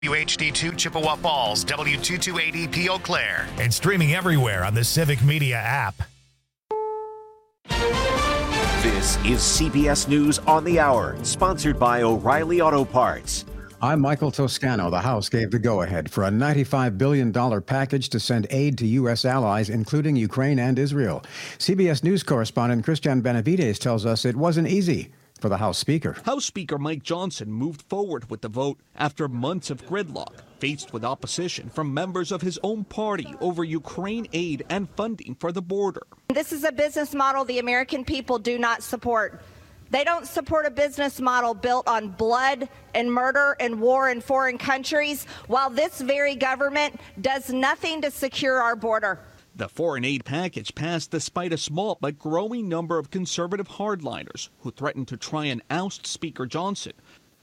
WHD2 Chippewa Falls, W228EP Eau Claire. And streaming everywhere on the Civic Media app. This is CBS News on the Hour, sponsored by O'Reilly Auto Parts. I'm Michael Toscano. The House gave the go-ahead for a $95 billion package to send aid to U.S. allies, including Ukraine and Israel. CBS News correspondent Christian Benavides tells us it wasn't easy for the House Speaker. House Speaker Mike Johnson moved forward with the vote after months of gridlock, faced with opposition from members of his own party over Ukraine aid and funding for the border. This is a business model the American people do not support. They don't support a business model built on blood and murder and war in foreign countries, while this very government does nothing to secure our border. The foreign aid package passed despite a small but growing number of conservative hardliners who threatened to try and oust Speaker Johnson.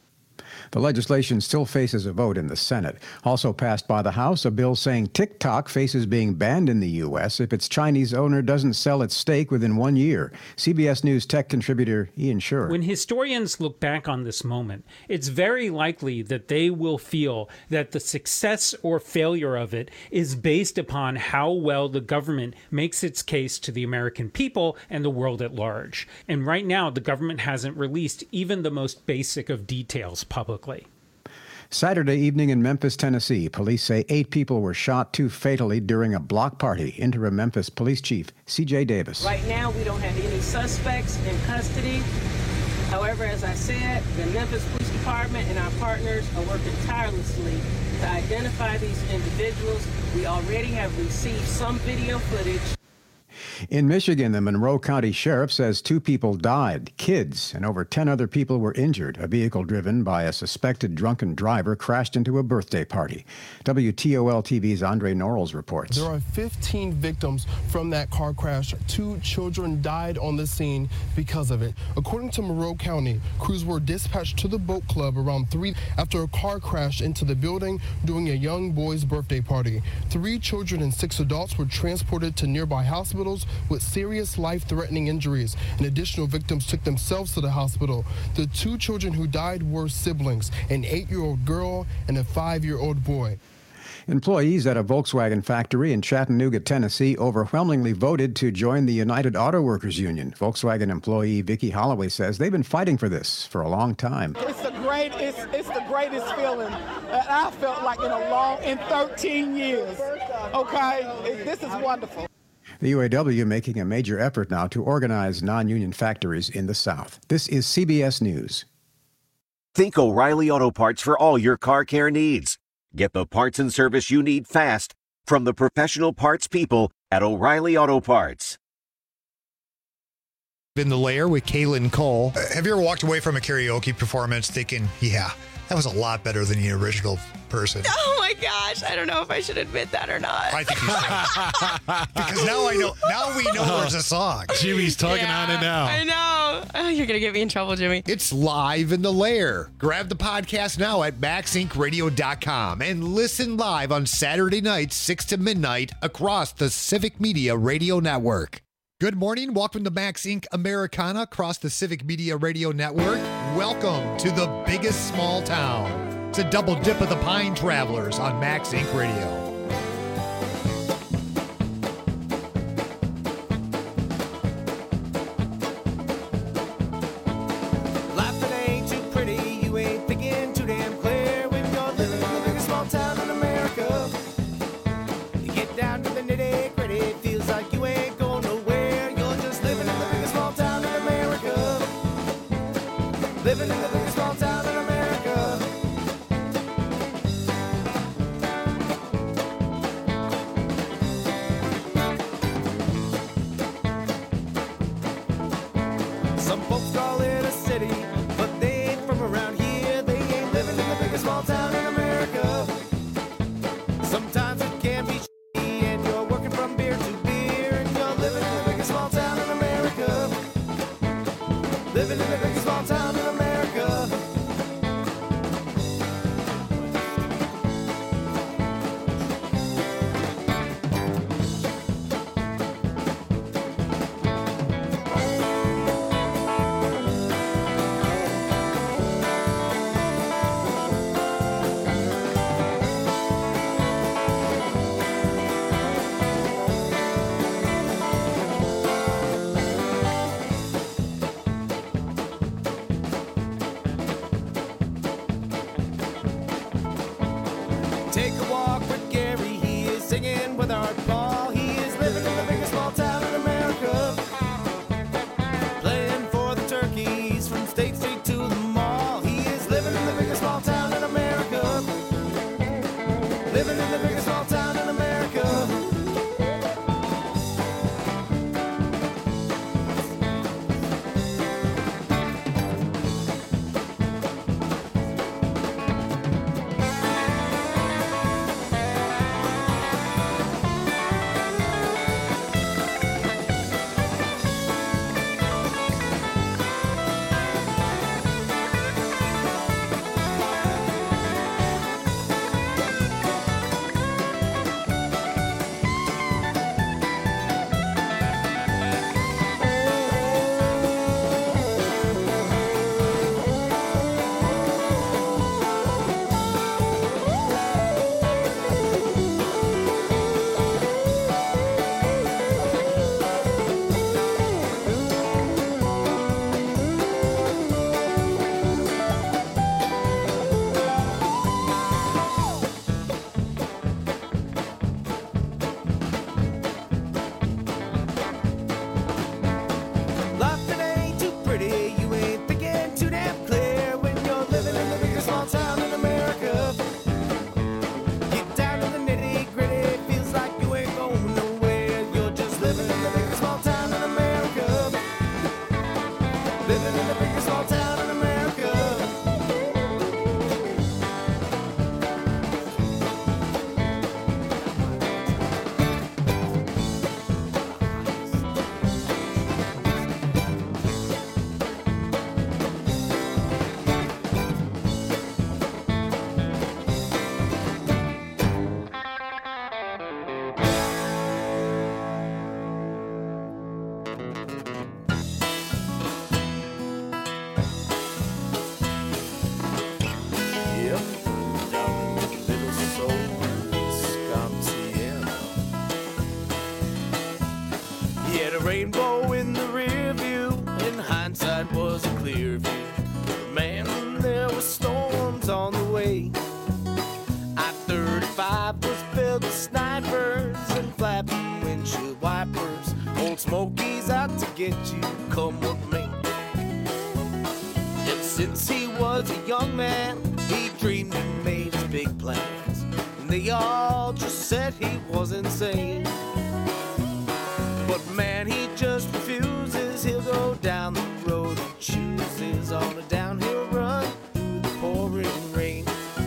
The legislation still faces a vote in the Senate. Also passed by the House, a bill saying TikTok faces being banned in the U.S. if its Chinese owner doesn't sell its stake within 1 year. CBS News tech contributor Ian Sherr. When historians look back on this moment, it's very likely that they will feel that the success or failure of it is based upon how well the government makes its case to the American people and the world at large. And right now, the government hasn't released even the most basic of details publicly. Saturday evening in Memphis, Tennessee, police say 8 people were shot, 2 fatally, during a block party. Interim Memphis Police Chief C.J. Davis. Right now, we don't have any suspects in custody. However, as I said, the Memphis Police Department and our partners are working tirelessly to identify these individuals. We already have received some video footage. In Michigan, the Monroe County Sheriff says 2 people died, kids, and over 10 other people were injured. A vehicle driven by a suspected drunken driver crashed into a birthday party. WTOL-TV's Andre Norrells reports. There are 15 victims from that car crash. 2 children died on the scene because of it. According to Monroe County, crews were dispatched to the boat club around 3 after a car crashed into the building during a young boy's birthday party. 3 children and 6 adults were transported to nearby hospitals with serious life-threatening injuries, and additional victims took themselves to the hospital. The 2 children who died were siblings, an 8-year-old girl and a 5-year-old boy. Employees at a Volkswagen factory in Chattanooga, Tennessee, overwhelmingly voted to join the United Auto Workers Union. Volkswagen employee Vicki Holloway says they've been fighting for this for a long time. It's the greatest feeling that I felt like in 13 years. Okay, this is wonderful. The UAW making a major effort now to organize non-union factories in the South. This is CBS News. Think O'Reilly Auto Parts for all your car care needs. Get the parts and service you need fast from the professional parts people at O'Reilly Auto Parts. In the Lair with Kaylin Cole. Have you ever walked away from a karaoke performance thinking, yeah, that was a lot better than the original person? Oh my gosh, I don't know if I should admit that or not. I think you should. Because now we know there's a song. Jimmy's talking on it now. I know. Oh, you're going to get me in trouble, Jimmy. It's live in the Lair. Grab the podcast now at MaxIncRadio.com and listen live on Saturday nights, 6 to midnight across the Civic Media Radio Network. Good morning. Welcome to Max Inc. Americana across the Civic Media Radio Network. Welcome to the biggest small town. It's a double dip of the Pine Travelers on Max Inc. Radio. Living in the biggest small town in America. Take a walk with Gary, he is singing with Art Ball. He is living in the biggest small town in America, playing for the turkeys from State Street to the mall. He is living in the biggest small town in America, living in the biggest small town in America. Rainbow in the rear view, in hindsight was a clear view. Man, there were storms on the way. I-35 was filled with snipers and flapping windshield wipers. Old Smokey's out to get you, come with me. And since he was a young man, he dreamed and made his big plans. And they all just said he was insane. But man, he just refuses. He'll go down the road he chooses, on a downhill run through the pouring rain.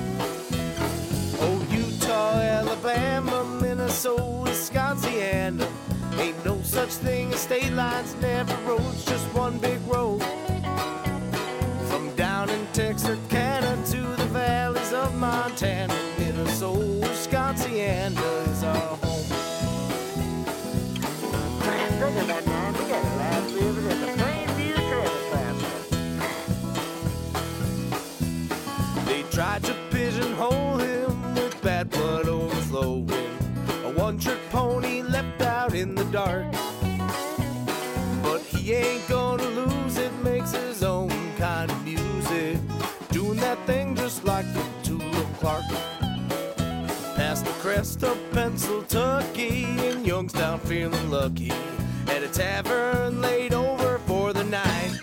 Oh, Utah, Alabama, Minnesota, Wisconsin, ain't no such thing as state lines, never roads, just one big road. From down in Texarkana to the valleys of Montana, Minnesota, Wisconsin is our home. Think of that, man. We got a laugh living in the Plainview Trailer Class. They tried to pigeonhole him with bad blood overflowing, a one-trick pony left out in the dark. But he ain't gonna lose it, makes his own kind of music, doing that thing just like the Tula Clark. Past the crest of Pennsylvania, in Youngstown feeling lucky, at a tavern laid over for the night.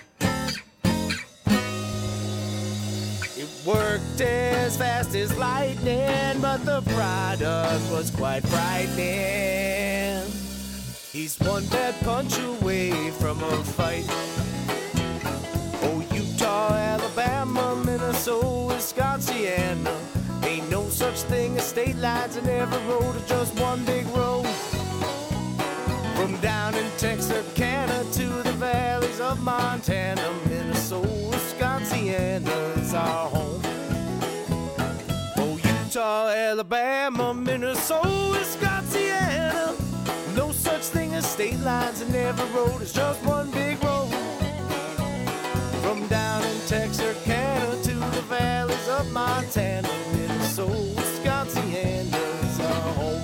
It worked as fast as lightning, but the product was quite frightening. He's one bad punch away from a fight. Oh, Utah, Alabama, Minnesota, Wisconsin, ain't no such thing as state lines, and every road is just one big road. From down in Texarkana to the valleys of Montana, Minnesota, Wisconsin is our home. Oh, Utah, Alabama, Minnesota, Wisconsin, no such thing as state lines, and every road is just one big road. From down in Texarkana to the valleys of Montana, Minnesota, Wisconsin is our home.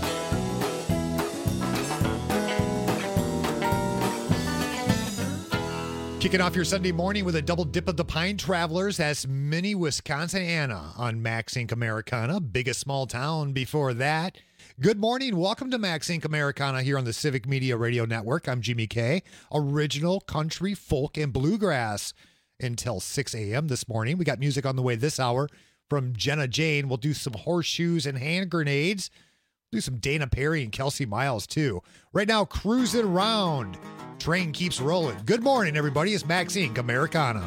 Kicking off your Sunday morning with a double dip of the Pine Travelers. That's Minnie, Wisconsin, Anna on Max Inc. Americana. Biggest small town before that. Good morning. Welcome to Max Inc. Americana here on the Civic Media Radio Network. I'm Jimmy K. Original country, folk, and bluegrass until 6 a.m. this morning. We got music on the way this hour from Jenna Jane. We'll do some horseshoes and hand grenades. Do some Dana Perry and Kelsey Miles, too. Right now, cruising around. Train keeps rolling. Good morning, everybody. It's Max Inc. Americana.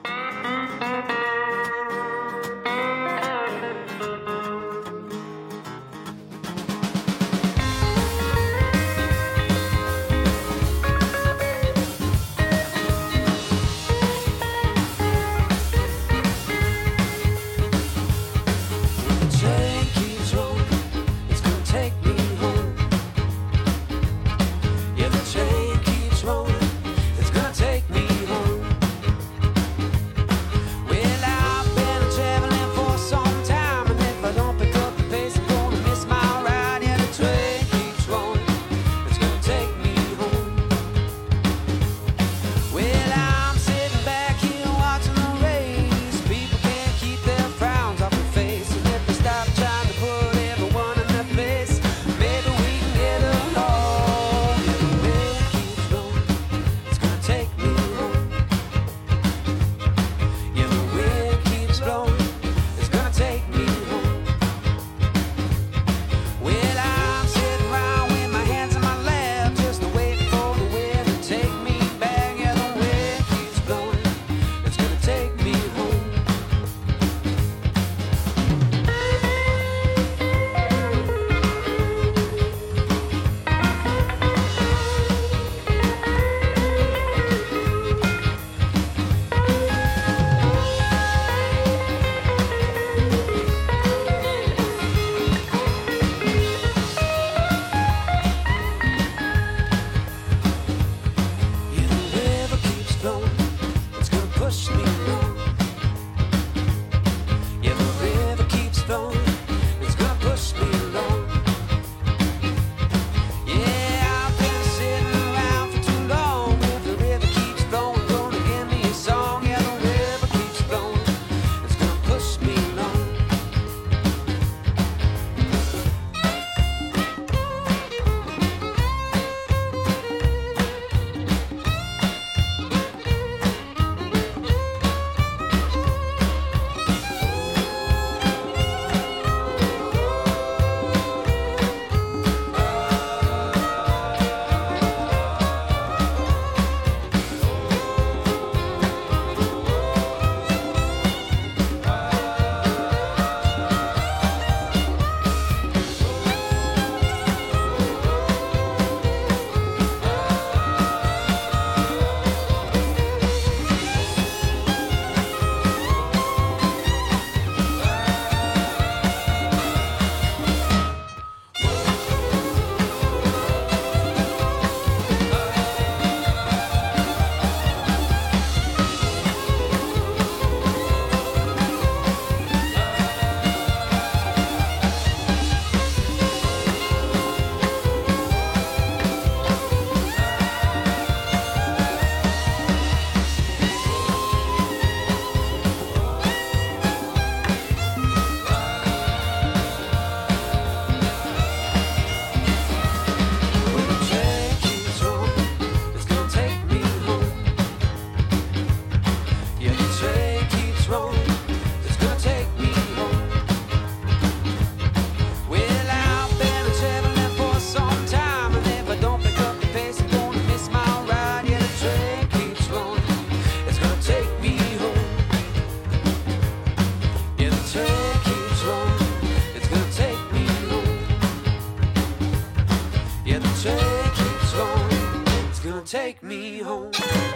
Take me home.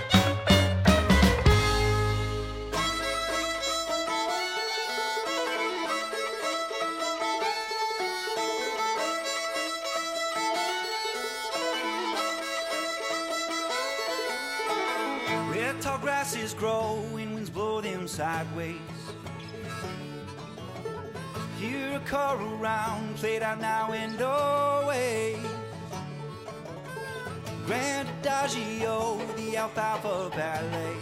Where tall grasses grow and winds blow them sideways. Hear a choral round played out now and always. Grand Adagio, the Alfalfa Ballet.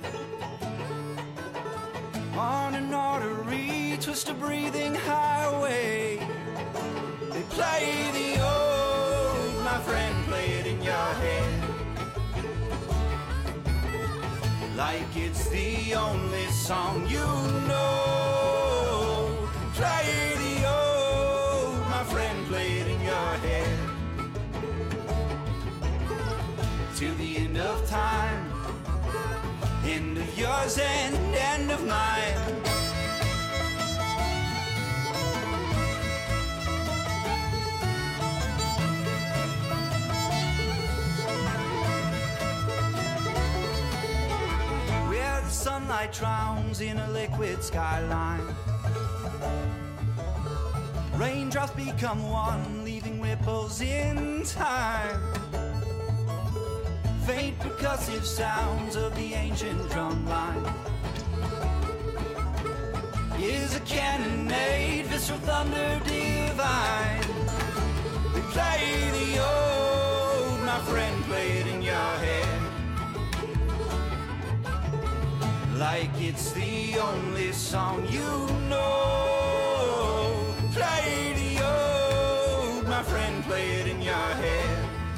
On an artery, twist a breathing highway. They play the old, my friend, play it in your head. Like it's the only song you know. Play the old, my friend, play it in your head. To the end of time, end of yours and end of mine. Where the sunlight drowns in a liquid skyline, raindrops become one, leaving ripples in time. Faint percussive sounds of the ancient drum line. Is a cannonade, visceral thunder divine. We play the old, my friend, play it in your head. Like it's the only song you know. Play the old, my friend, play it in your head.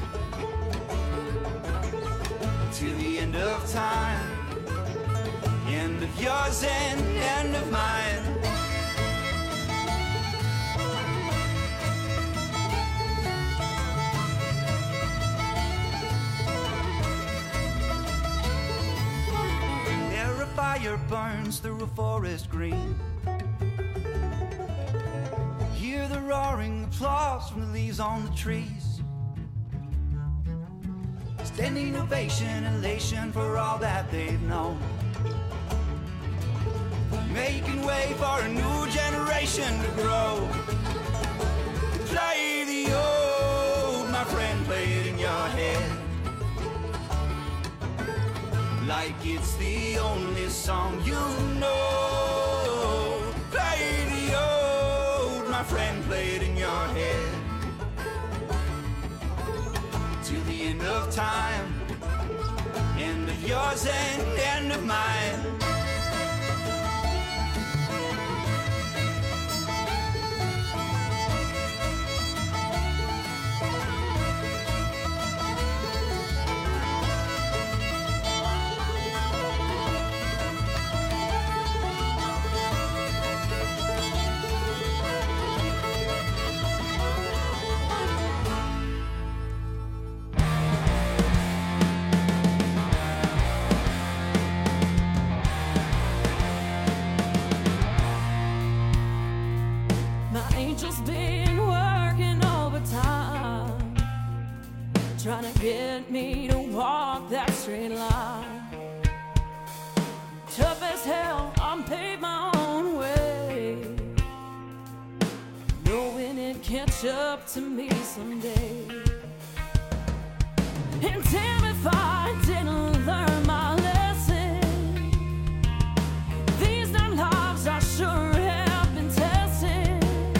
To the end of time, end of yours and end of mine. There a fire burns through a forest green. Hear the roaring applause from the leaves on the trees. Standing ovation, elation for all that they've known. Making way for a new generation to grow. Play the old, my friend, play it in your head. Like it's the only song you know. Play the old, my friend, play it in your head. To the end of time, end of yours and end of mine. Trying to get me to walk that straight line. Tough as hell, I'm paved my own way, knowing it catch up to me someday. And damn if I didn't learn my lesson. These damn lives I sure have been testing.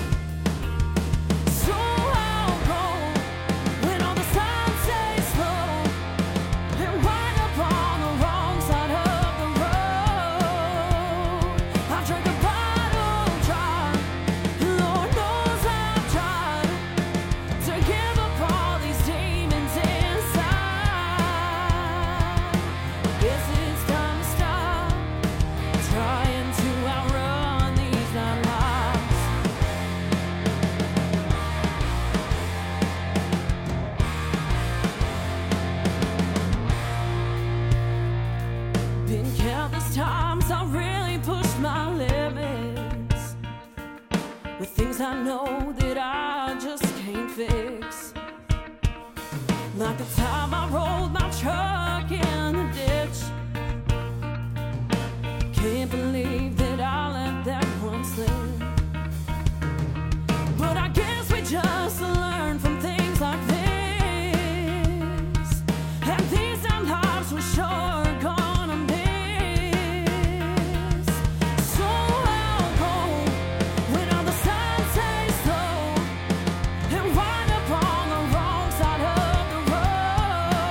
So I'll go when all the signs say slow and wind up on the wrong side of the road. I drank a bottle dry, Lord knows I've tried to give up all these demons inside. Guess it's time to stop trying to outrun these nine lives. Been countless times I really pushed my limits with things I know that I just can't fix. Like the time I rolled my truck in the ditch. Can't believe that I let that one slip. But I guess we just learn from things like this. And these damn lives we're sure gonna miss. So I'll go when all the signs say slow and wind up on the wrong side of the road.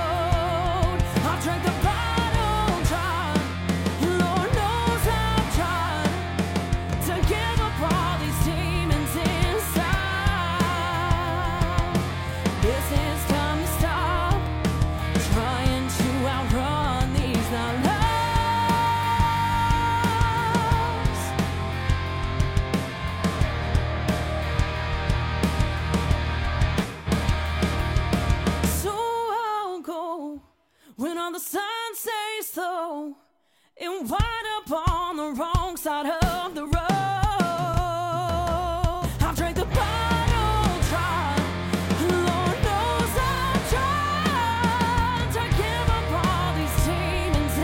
the signs say so, and wind up on the wrong side of the road. I've drank the bottle dry, Lord knows I've tried to give up all these demons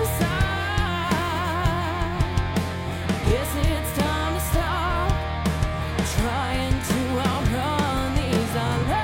inside. Guess it's time to stop trying to outrun these eyelids.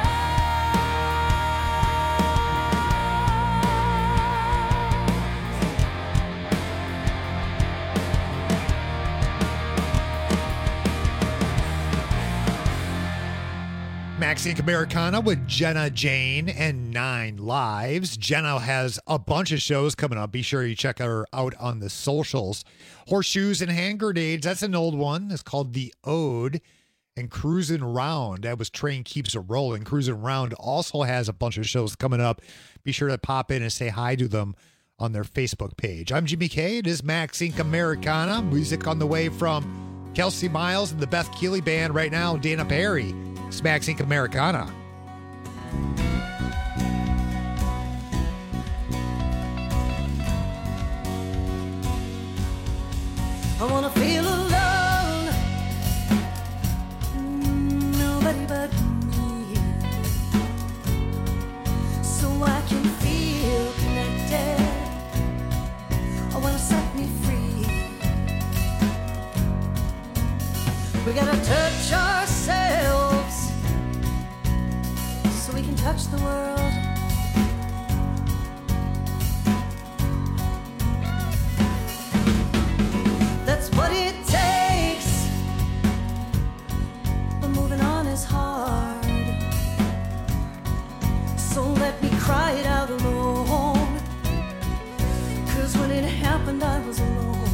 Maxine Americana with Jenna Jane and 9 Lives. Jenna has a bunch of shows coming up. Be sure you check her out on the socials. Horseshoes and Hand Grenades, that's an old one. It's called The Ode. And Cruising Round, that was Train Keeps It Rolling. Cruising Round also has a bunch of shows coming up. Be sure to pop in and say hi to them on their Facebook page. I'm Jimmy K. It is Maxine Americana. Music on the way from Kelsey Miles and the Beth Keeley Band right now. Dana Perry. It's Maxine Americana. I wanna feel alone, nobody but me, so I can feel connected. I wanna set me free. We gotta touch ourselves so we can touch the world. That's what it takes, but moving on is hard. So let me cry it out alone, 'cause when it happened I was alone.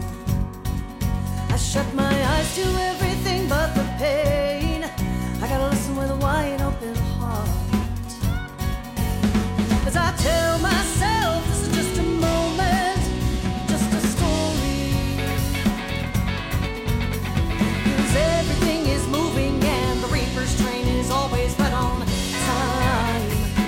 I shut my eyes to everything but the pain. I gotta listen with a wide open heart, as I tell myself this is just a moment, just a story. 'Cause everything is moving and the Reaper's train is always right on time.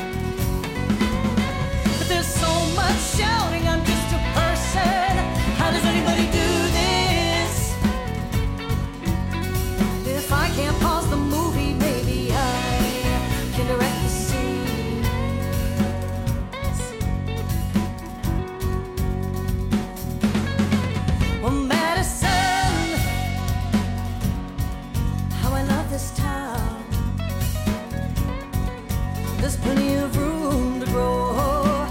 But there's so much shouting, I'm just a person. How does anybody do this? If I can't pause the movie, maybe I can direct the scene. Well, Madison, how I love this town. There's plenty of room to grow,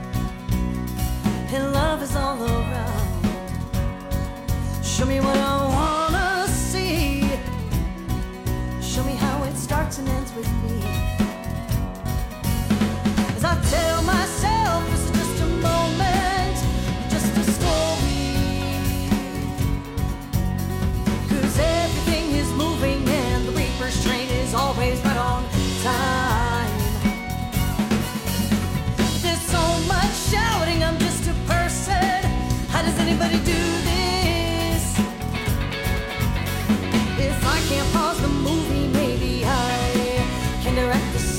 and love is all around. Show me what I wanna see. Show me how it starts and ends with me. As I tell myself this is just a moment, just a story. 'Cause everything is moving and the Reaper's train is always right on time. There's so much shouting, I'm just a person. How does anybody do this? If I can't pause the movie, maybe I can direct the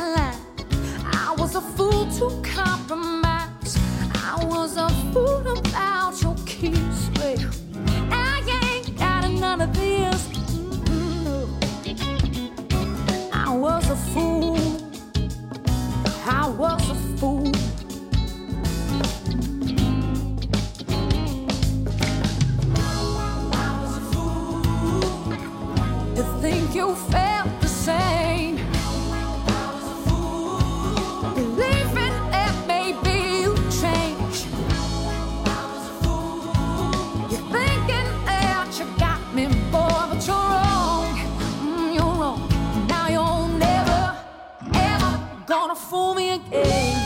that line. I was a fool to compromise. I was a fool about your kiss. Well, I ain't got none of this. I was a fool. I was a fool. I was a fool to think you felt the same. I was a fool believing that maybe you changed. I was a fool. You're thinking that you got me, boy, but you're wrong. You're wrong. Now you're never, ever gonna fool me again.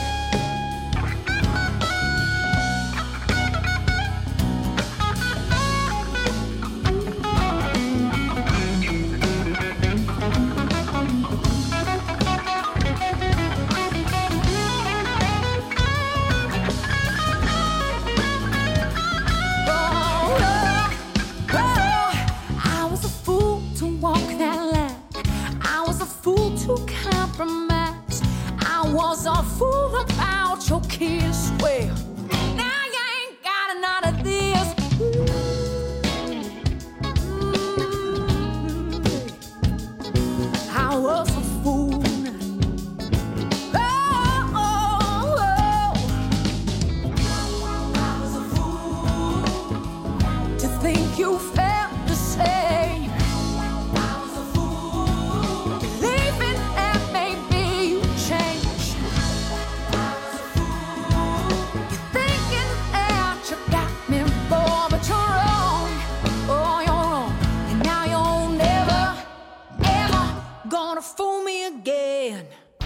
Compromise. I was a fool about your kiss. Well, now you ain't got none of this. I was a fool. I was a fool to think you felt the same. Fool me again.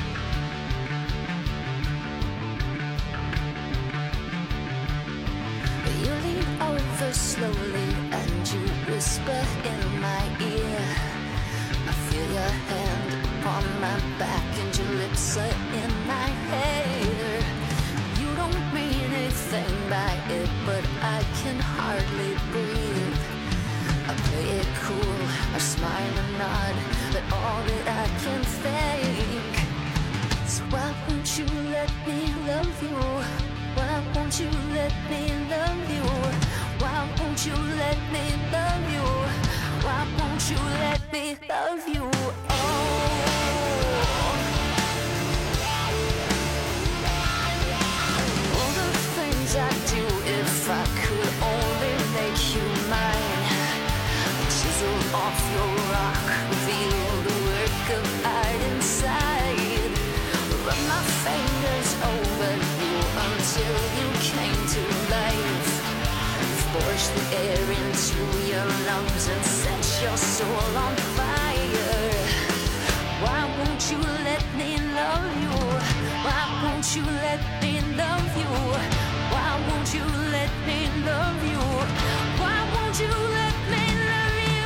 You lean over slowly and you whisper in my ear. I feel your hand upon my back and your lips are in my hair. You don't mean anything by it, but I can hardly breathe. I play it cool, I smile and nod, but all that I can think is why won't you let me love you? Why won't you let me love you? Why won't you let me love you? Why won't you let me love you? All the things I do if I could only make you mine. Chisel off your rock, reveal the work of art inside. Run my fingers over you until you came to life. Force the air into your lungs and set your soul on fire. Why won't you let me love you? Why won't you let me love you? Why won't you let me love you? Why won't you let me love you?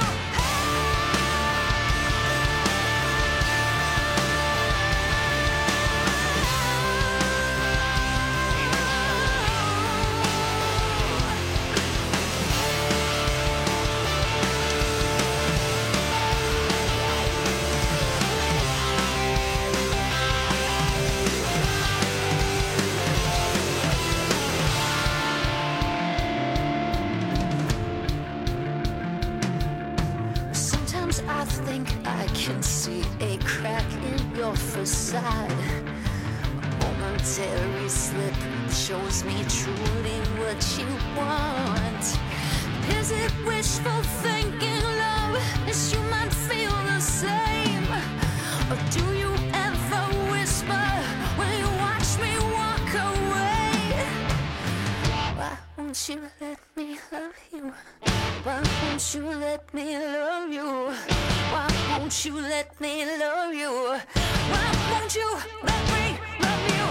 I think I can see a crack in your facade. A momentary slip shows me truly what you want. Is it wishful thinking, love, as you might feel the same? Or do you ever whisper when you watch me walk away? Why won't you let me love you? Why won't you let me love you? Why won't you let me love you? Why won't you let me love you?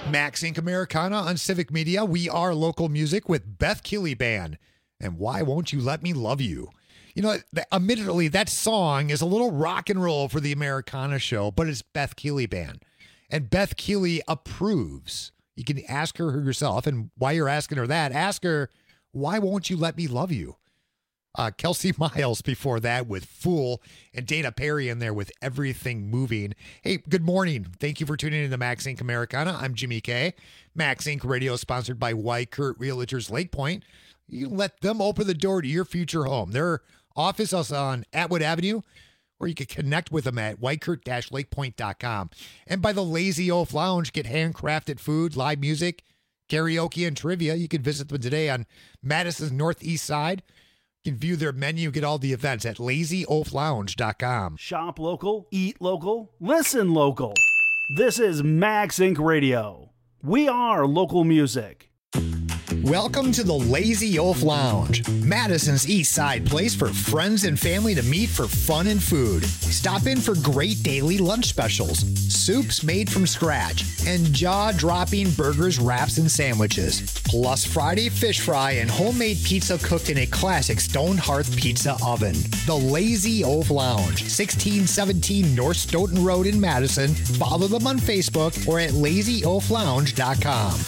Max Inc. Americana on Civic Media. We are local music with Beth Keeley Band. And Why Won't You Let Me Love You? You know, admittedly, that song is a little rock and roll for the Americana show, but it's Beth Keeley Band. And Beth Keeley approves. You can ask her yourself. And while you're asking her that, ask her, why won't you let me love you? Kelsey Miles before that with Fool, and Dana Perry in there with Everything Moving. Hey, good morning. Thank you for tuning in to Max Inc. Americana. I'm Jimmy K. Max Inc. Radio is sponsored by Weichert Realtors Lake Point. You can let them open the door to your future home. Their office is on Atwood Avenue, or you can connect with them at weichert-lakepoint.com. And by the Lazy Oaf Lounge, get handcrafted food, live music, karaoke, and trivia. You can visit them today on Madison's Northeast Side. You can view their menu, get all the events at lazyoaflounge.com. Shop local, eat local, listen local. This is Max Inc. Radio. We are local music. Welcome to the Lazy Oaf Lounge, Madison's East Side place for friends and family to meet for fun and food. Stop in for great daily lunch specials, soups made from scratch, and jaw-dropping burgers, wraps, and sandwiches. Plus Friday fish fry and homemade pizza cooked in a classic stone hearth pizza oven. The Lazy Oaf Lounge, 1617 North Stoughton Road in Madison. Follow them on Facebook or at lazyoaflounge.com.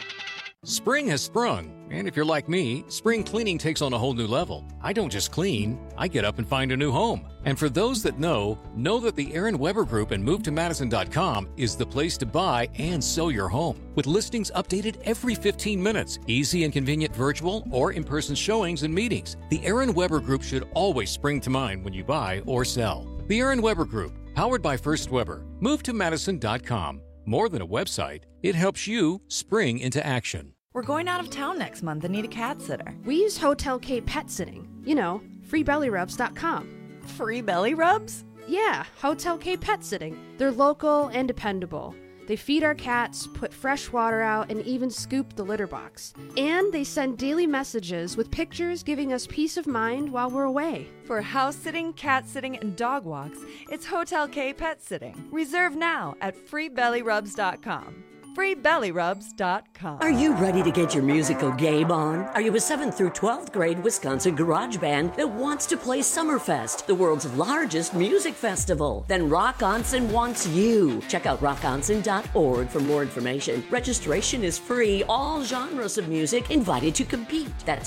Spring has sprung, and if you're like me, spring cleaning takes on a whole new level. I don't just clean, I get up and find a new home. And for those that know that the Aaron Weber Group and MoveToMadison.com is the place to buy and sell your home. With listings updated every 15 minutes, easy and convenient virtual or in-person showings and meetings, the Aaron Weber Group should always spring to mind when you buy or sell. The Aaron Weber Group, powered by First Weber. MoveToMadison.com. More than a website, it helps you spring into action. We're going out of town next month and need a cat sitter. We use Hotel K Pet Sitting. You know, freebellyrubs.com. Free belly rubs? Yeah, Hotel K Pet Sitting. They're local and dependable. They feed our cats, put fresh water out, and even scoop the litter box. And they send daily messages with pictures giving us peace of mind while we're away. For house sitting, cat sitting, and dog walks, it's Hotel K Pet Sitting. Reserve now at freebellyrubs.com. freebellyrubs.com. Are you ready to get your musical game on? Are you a 7th through 12th grade Wisconsin garage band that wants to play Summerfest, the world's largest music festival? Then Rock Onsen wants you. Check out rockonsen.org for more information. Registration is free. All genres of music invited to compete. That's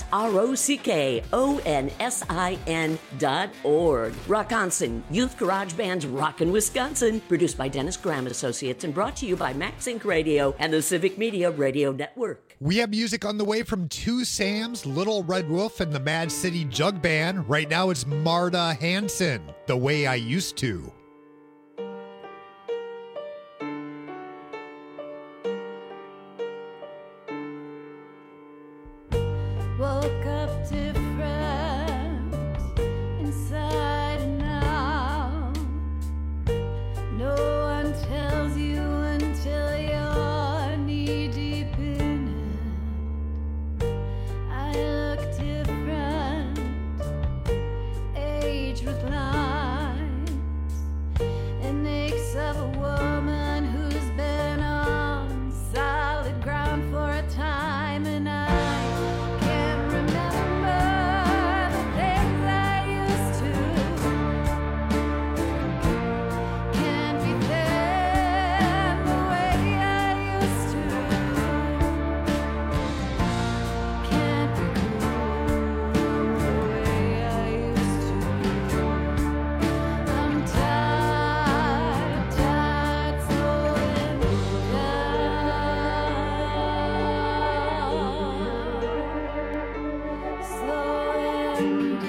ROCKONSIN.org. Rock Onsen, Youth Garage Band's Rockin' Wisconsin. Produced by Dennis Graham Associates and brought to you by Max Inc. Radio and the Civic Media Radio Network. We have music on the way from Two Sams, Little Red Wolf, and the Mad City Jug Band. Right now it's Marta Hanson, The Way I Used To. Woke up different inside and out. No one tells you until you're knee deep in it. I look different, age with lines, and aches of a woman who's been on solid ground for a time, and I can't remember the things I used to. Can't be thin the way I used to. Can't be cool the way I used to. I'm tired, slowing down. Slowing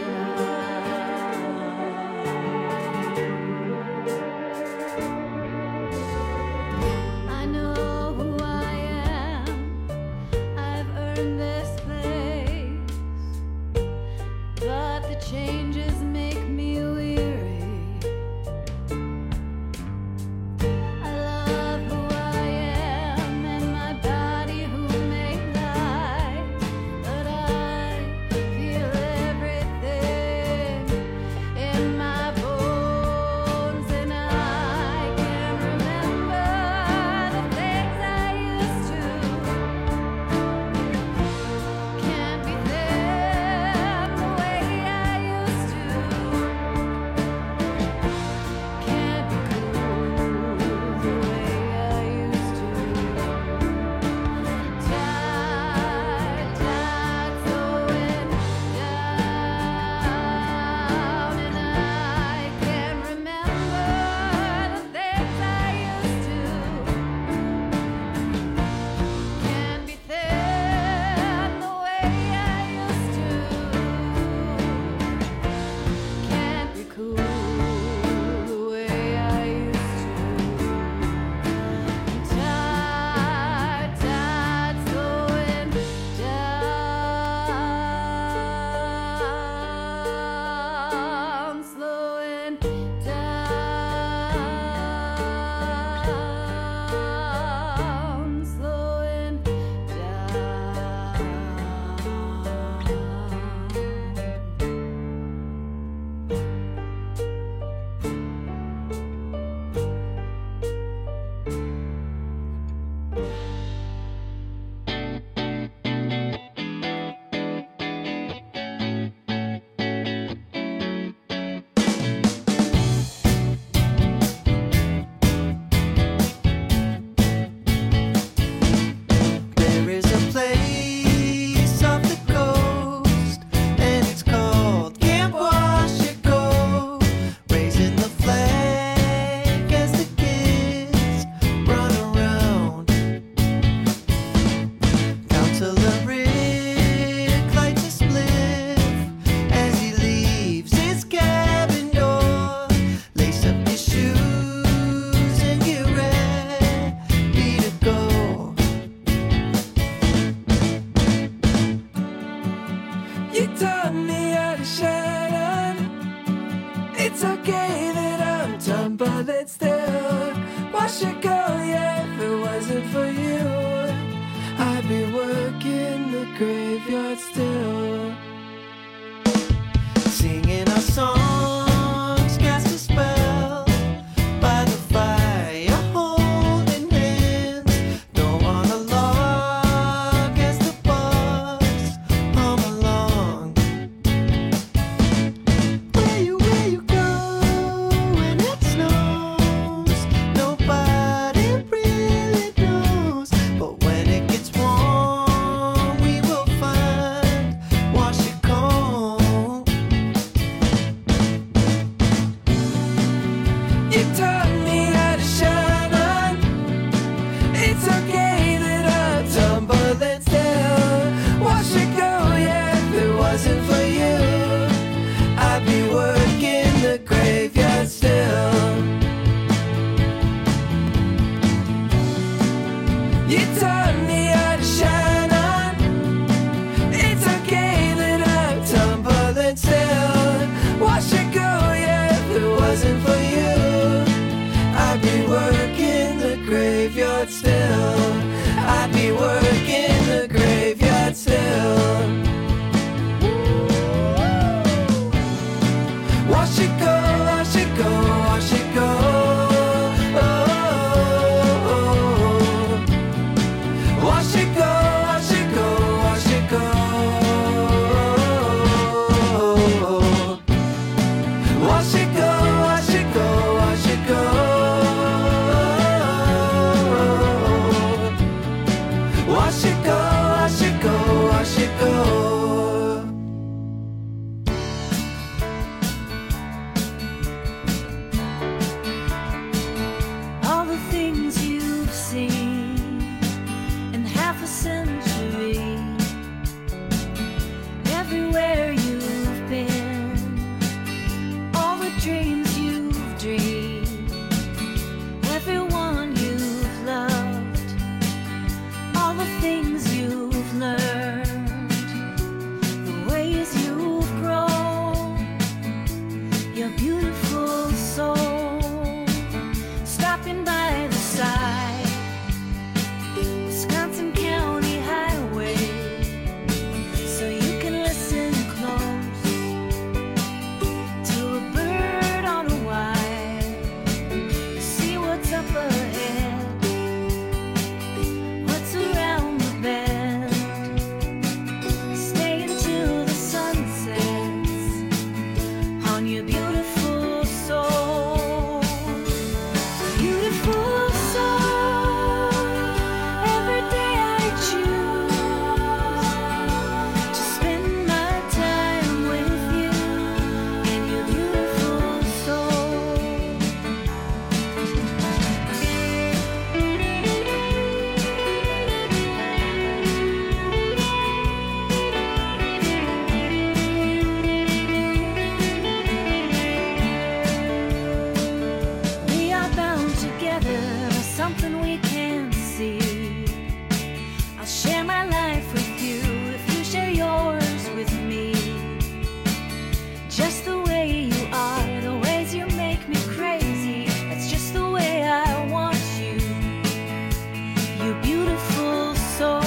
down. I know who I am. I've earned this place, but the changes make me weary. I love who I am and my body who made life, but I feel everything in my bones, and I can't remember the things I used but still, watch it go, yeah. If it wasn't for you, I'd be working the graveyard still. Singing our songs, cast a spell by the fire, holding hands. Don't wanna log as the bugs hum along. Where you go when it snows? Nobody really knows. But when it gets warm, we will find wash it cold. You taught me how to shine on. It's okay that I tumble and still watch it go, yeah. If it wasn't for you, I'd be working the graveyard still. You taught me how to shine on. It's okay that I tumble and still watch it go, yeah. If it wasn't for you, I'd be working the graveyard still. I'd be working the graveyard still. Watch it go, watch it go, watch it go. Oh, oh, oh. Watch it go, watch it go, watch it go. Watch it go, watch it go, watch it go. Watch it go, watch it go, watch it go. All the things you've seen in half a century, everywhere you've been, all the dreams you've dreamed, everyone you've loved, all the things you've learned, the ways you've grown, your beautiful soul, stopping by the side, Wisconsin County Highway, so you can listen close to a bird on a wire, see what's up ahead, what's around the bend, stay until the sun sets on your beautiful soul. Beautiful soul, every day I choose to spend my time with you and your beautiful soul. We are bound together by something we can't see. I'll share my life with you if you share yours with me. Just the way you are, the ways you make me crazy. That's just the way I want you, you beautiful soul.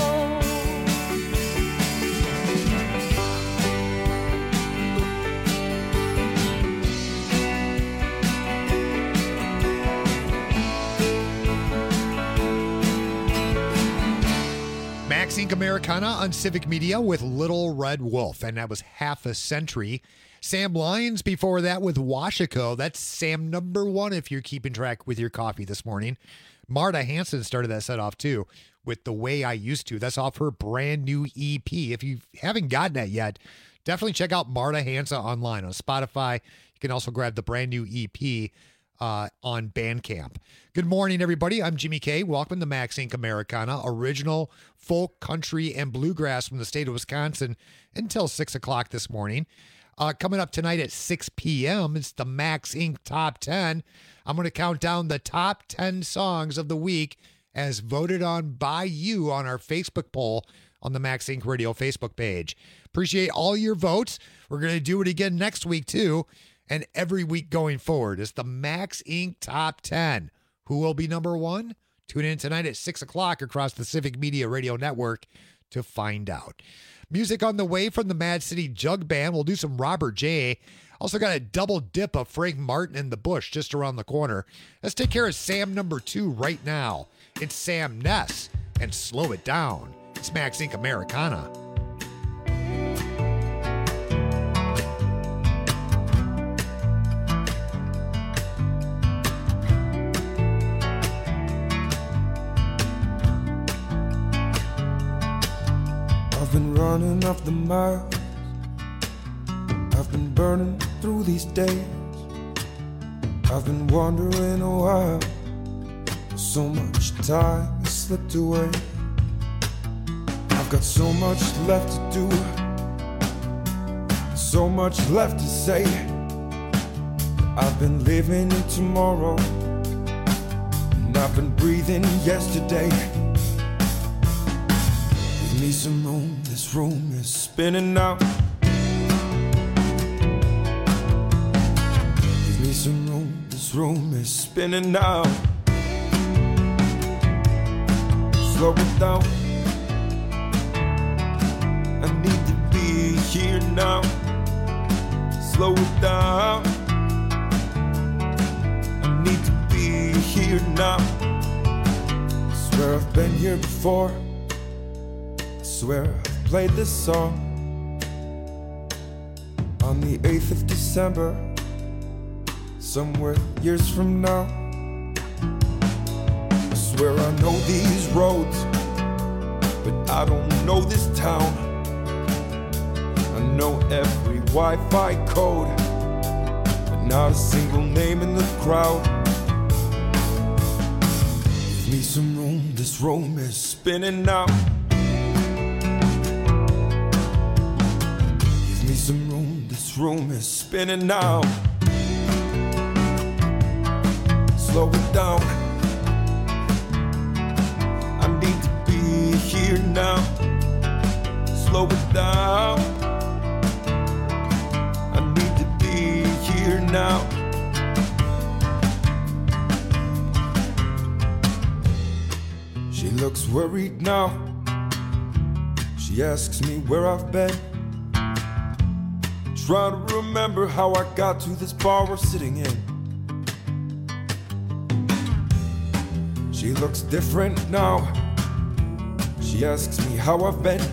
Max Inc. Americana on Civic Media with Little Red Wolf, and that was half a century. Sam Lyons before that with Washiko. That's Sam number one if you're keeping track with your coffee this morning. Marta Hanson started that set off too with The Way I Used To. That's off her brand new EP. If you haven't gotten that yet, definitely check out Marta Hanson online on Spotify. You can also grab the brand new EP on Bandcamp. Good morning, everybody. I'm Jimmy K. Welcome to Max Inc. Americana, original folk, country, and bluegrass from the state of Wisconsin until 6 o'clock this morning. Coming up tonight at 6 p.m., it's the Max Inc. Top 10. I'm going to count down the top 10 songs of the week as voted on by you on our Facebook poll on the Max Inc. Radio Facebook page. Appreciate all your votes. We're going to do it again next week, too. and every week going forward. It's the Max Inc. Top 10. Who will be number one? Tune in tonight at 6 o'clock across the Civic Media Radio Network to find out. Music on the way from the Mad City Jug Band. We'll do some Robert J. Also got a double dip of Frank Martin and the Bush just around the corner. Let's take care of Sam number 2 right now. It's Sam Ness and Slow It Down. It's Max Inc. Americana. I've been running off the miles, I've been burning through these days. I've been wondering a while, so much time has slipped away. I've got so much left to do, so much left to say. I've been living in tomorrow, and I've been breathing yesterday. Give me some room, this room is spinning now. Give me some room, this room is spinning now. Slow it down, I need to be here now. Slow it down, I need to be here now. I swear I've been here before, I swear I've played this song on the 8th of December, somewhere years from now. I swear I know these roads, but I don't know this town. I know every Wi-Fi code, but not a single name in the crowd. Give me some room, this room is spinning now. Give me some room, this room is spinning now. Slow it down, I need to be here now. Slow it down, I need to be here now. She looks worried now. She asks me where I've been. Trying to remember how I got to this bar we're sitting in. She looks different now. She asks me how I've been.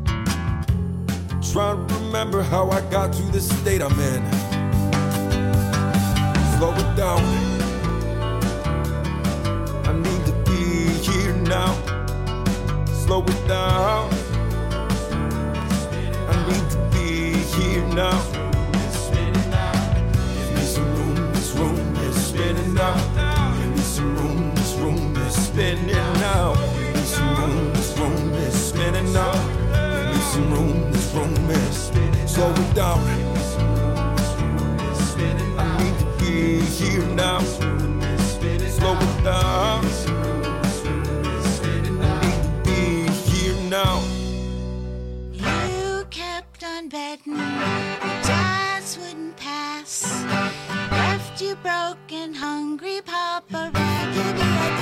Trying to remember how I got to this state I'm in. Slow it down, I need to be here now. Slow it down, I need to be here now. Give me some room, this room is spinning now. Give me some room, this room is spinning now. Give me some room, this room is spinning now. Give me some room, this room is spinning. Slow it down, I need to be here now. Slow it down, I need to be here now. You kept on betting the ties wouldn't pass. Left you broken, hungry, Papa Raggedy.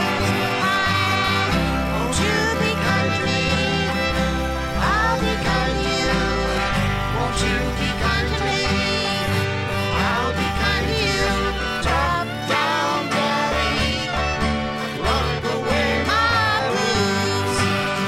Won't you be kind to me? I'll be kind to you. Won't you be kind to me? I'll be kind to you. Drop down, Daddy. Rock away my blues.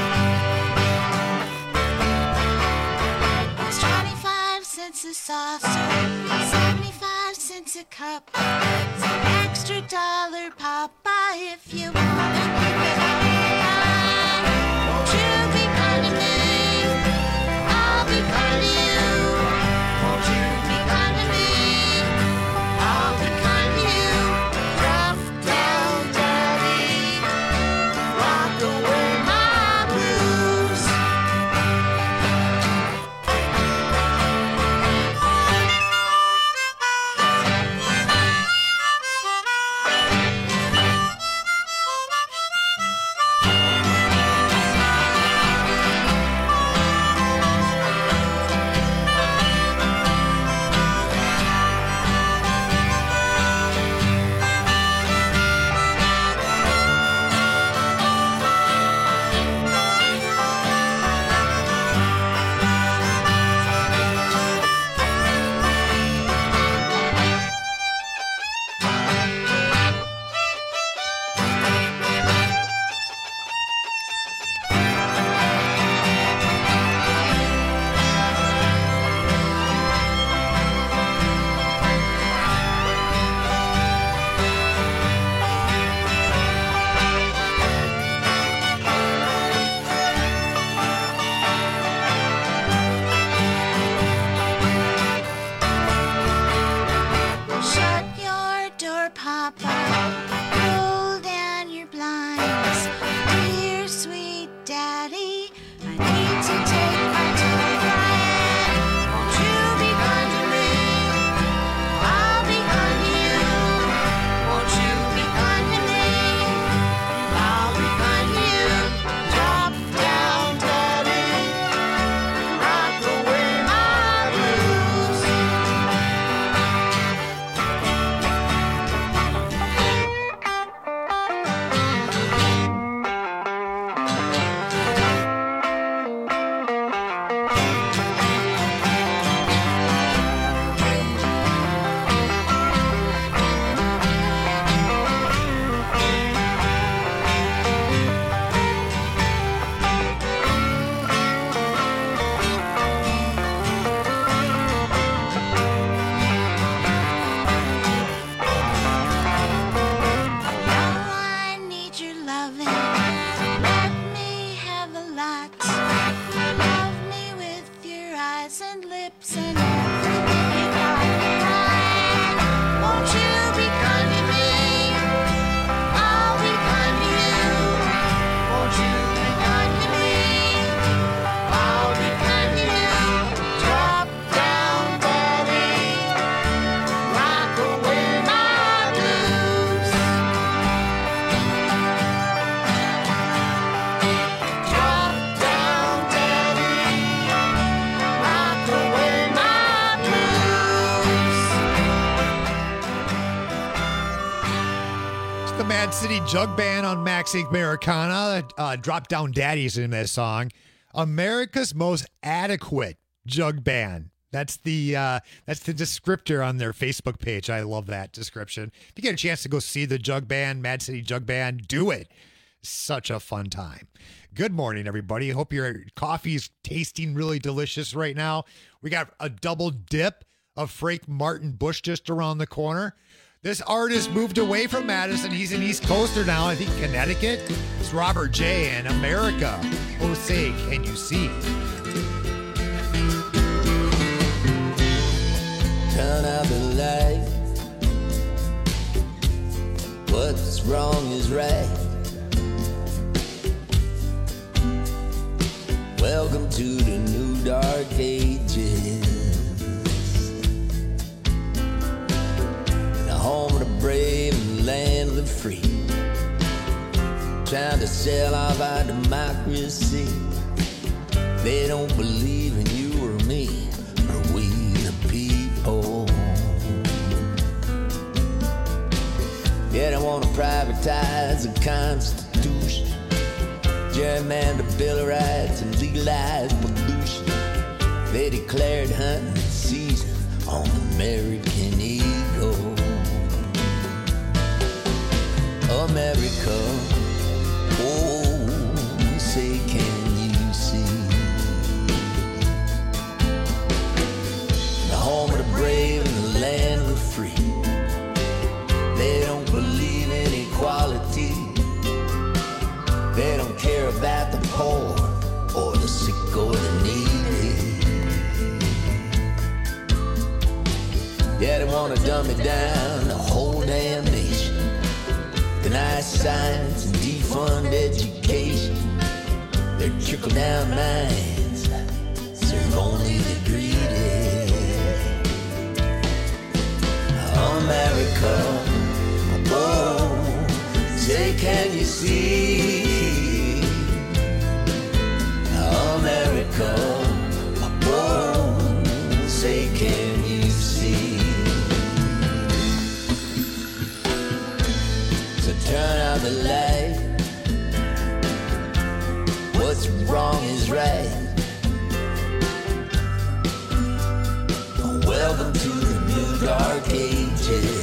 It's 25 cents a saucer, 75 cents a cup. It's an extra $1, Papa, if you want to keep it on. Won't you be kind to me? I'll be kind to you. Won't you be kind to me? I'll be kind to you. Drop down, Daddy. Rock away my blues. Mad City Jug Band on Max Inc. Americana. Drop Down Daddy's in that song. America's most adequate jug band. That's the descriptor on their Facebook page. I love that description. If you get a chance to go see the jug band, Mad City Jug Band, do it. Such a fun time. Good morning, everybody. Hope your coffee's tasting really delicious right now. We got a double dip of Frank Martin Bush just around the corner. This artist moved away from Madison. He's an East Coaster now, I think Connecticut. It's Robert J. and America. Oh, say, can you see? Turn out the light. What's wrong is right. Welcome to the new dark ages. Home of the brave and land of the free. Trying to sell off our democracy. They don't believe in you or me, or we the people. Yeah, they want to privatize the Constitution, gerrymander the Bill of Rights, and legalize pollution. They declared hunting season on American eagle. America, oh, say can you see? The home of the brave and the land of the free. They don't believe in equality. They don't care about the poor or the sick or the needy. Yeah, they want to dumb it down, the whole damn nation. Deny science and defund education. Their trickle-down minds serve only the greedy. America, oh, say can you see? America, oh, say can you see? Turn out the light. What's wrong is right. Welcome to the new dark ages.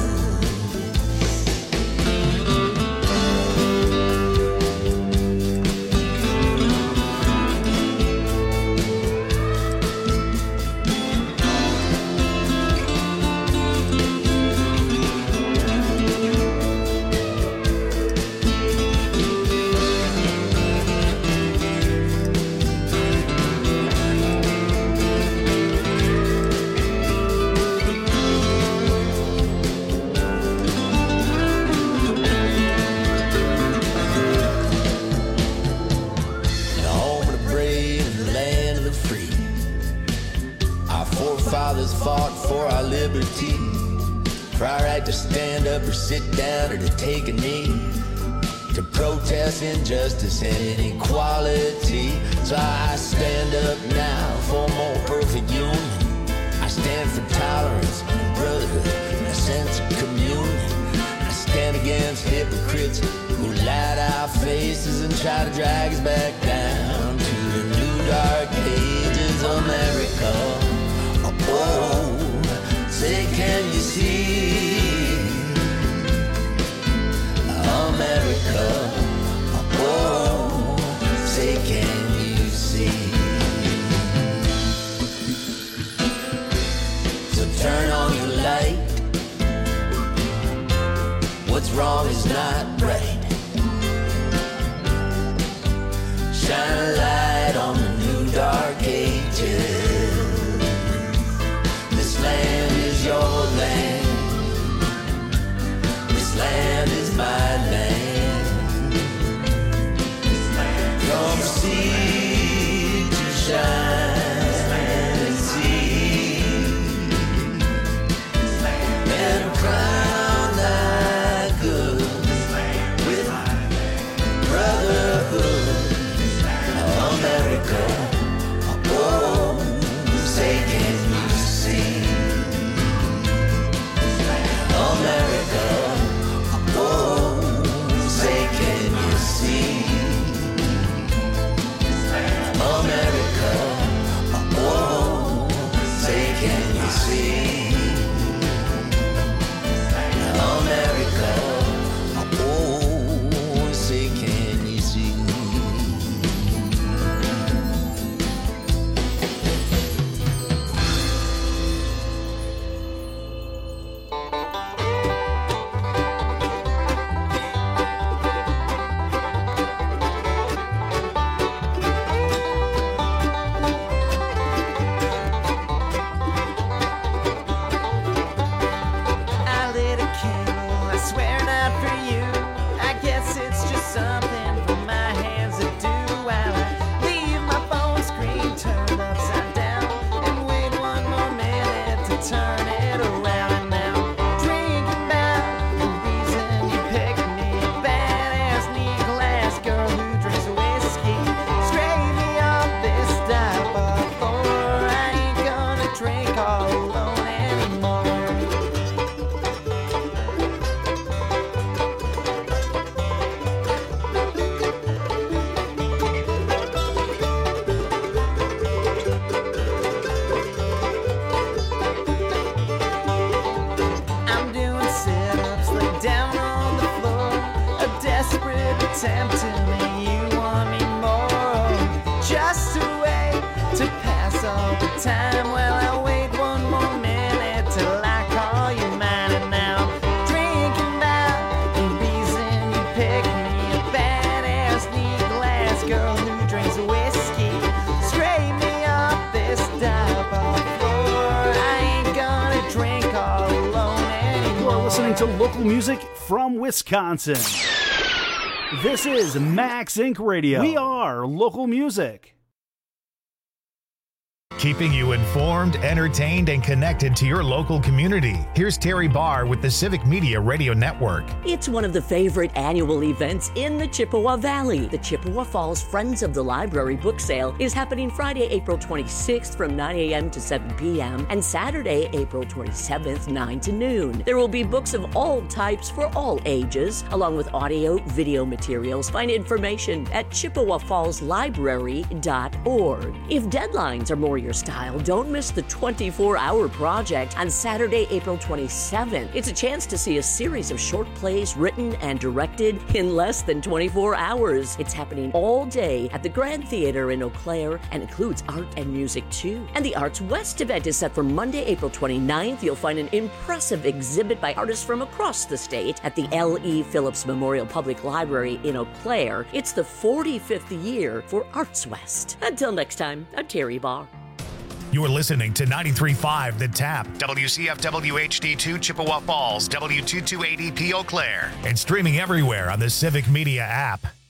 Fought for our liberty, for our right to stand up or sit down or to take a knee, to protest injustice and inequality. So I stand up now for a more perfect union. I stand for tolerance and brotherhood and a sense of communion. I stand against hypocrites who lie to our faces and try to drag us back down to the new dark ages. America, oh, say can you see? America, oh, say can you see? So turn on your light. What's wrong is not right. Shine a light on the new dark ages. This land is your land. This land is my land. From sea to shine and see, and crown thy good with brotherhood. something for my hands to do while I leave my phone screen turned upside down and wait one more minute to turn it around. And now drinking about the reason you picked me, a badass knee glass girl who drinks whiskey. Straight me off this dive bar floor. I ain't gonna drink all alone anymore. I'm doing sit-ups, lay down on the floor, a desperate attempt to make you want me more. Just a way to pass all the time. Well, I wait one more minute till I call you mine. And now drinking about the reason you picked me, a badass knee glass girl who drinks whiskey. Scrape me off this dive bar floor. I ain't gonna drink all alone anymore. You are listening to local music from Wisconsin. This is Max Inc. Radio. We are local music. Keeping you informed, entertained, and connected to your local community. Here's Terry Barr with the Civic Media Radio Network. It's one of the favorite annual events in the Chippewa Valley. The Chippewa Falls Friends of the Library book sale is happening Friday, April 26th from 9 a.m. to 7 p.m. and Saturday, April 27th, 9 to noon. There will be books of all types for all ages, along with audio, video materials. Find information at ChippewaFallsLibrary.org. If deadlines are more your style, don't miss the 24-hour project on Saturday, April 27th. It's a chance to see a series of short plays written and directed in less than 24 hours. It's happening all day at the Grand Theater in Eau Claire and includes art and music too. And the Arts West event is set for Monday, April 29th. You'll find an impressive exhibit by artists from across the state at the L.E. Phillips Memorial Public Library in Eau Claire. It's the 45th year for Arts West. Until next time, I'm Terry Barr. You're listening to 93.5 The Tap, WCFW HD2 Chippewa Falls, W228EP Eau Claire, and streaming everywhere on the Civic Media app.